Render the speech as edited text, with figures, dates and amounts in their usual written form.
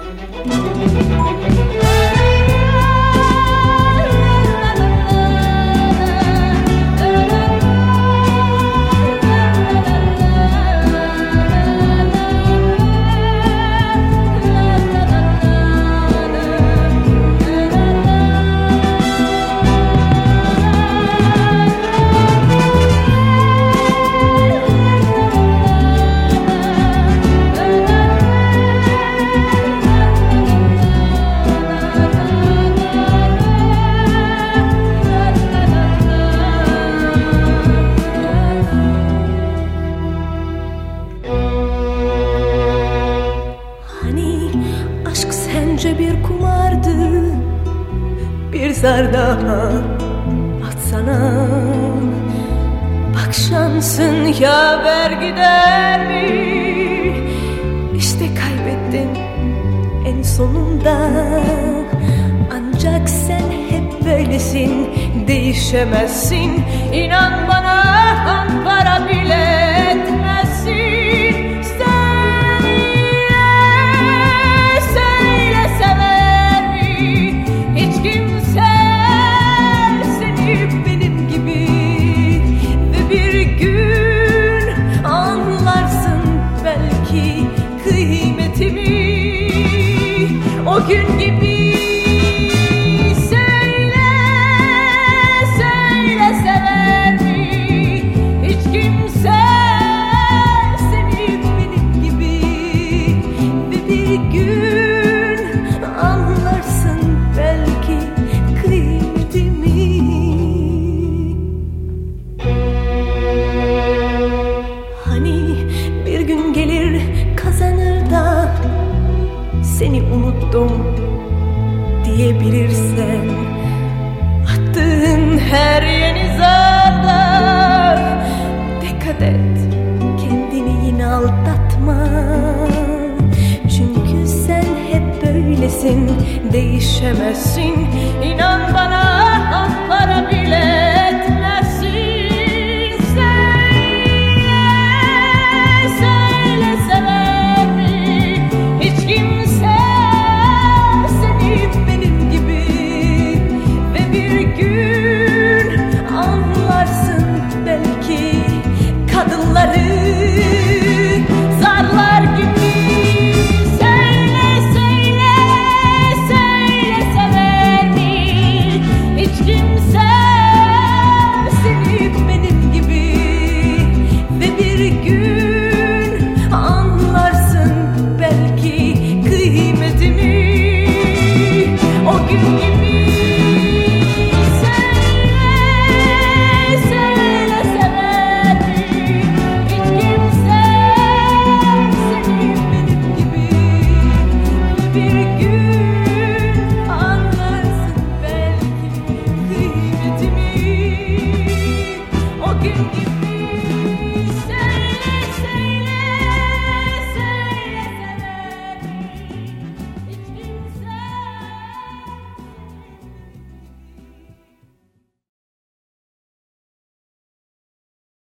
Bir kumardı, bir zar daha atsana. Bak şansın yaver gider mi? İşte kaybettin en sonunda. Ancak sen hep böylesin, değişemezsin. İnan bana, para bile etmezsin. O gün gibi söyle, söyle sever mi? Hiç kimse seni benim gibi. Ve bir gün anlarsın belki kıymetimi. Hani bir gün gelir kazanır da seni unuttum diyebilirsen, attığın her yeni zarda dikkat et, kendini yine aldatma. Çünkü sen hep böylesin, değişemezsin. İnan bana, para bile